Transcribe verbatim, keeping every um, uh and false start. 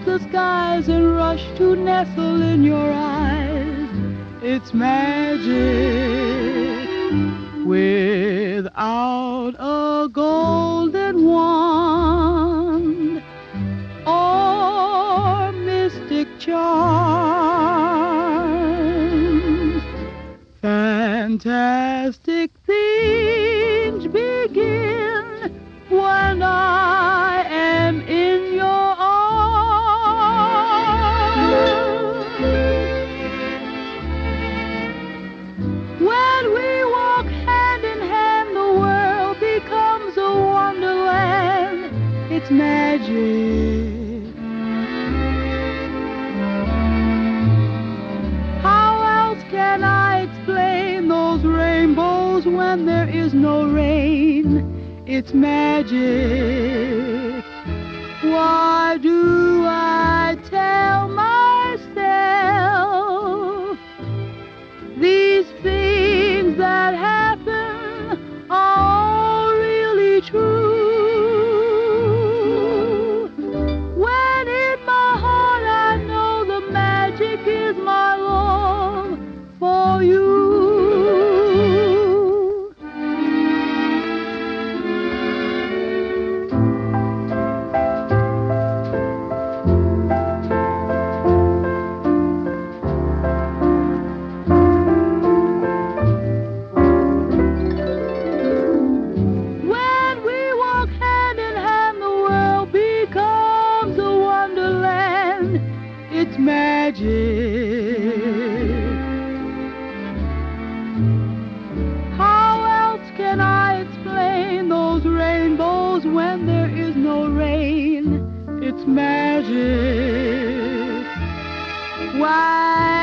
leave the skies and rush to nestle in your eyes. It's magic without a golden wand or mystic charms. Fantastic things begin when I am in your arms. When we walk hand in hand, the world becomes a wonderland. It's magic. How else can I explain those rainbows when there is no rain? It's magic. Why do I tell myself these things that happen are all really true? When in my heart I know the magic is my love for you. It's magic. How else can I explain those rainbows when there is no rain? It's magic. Why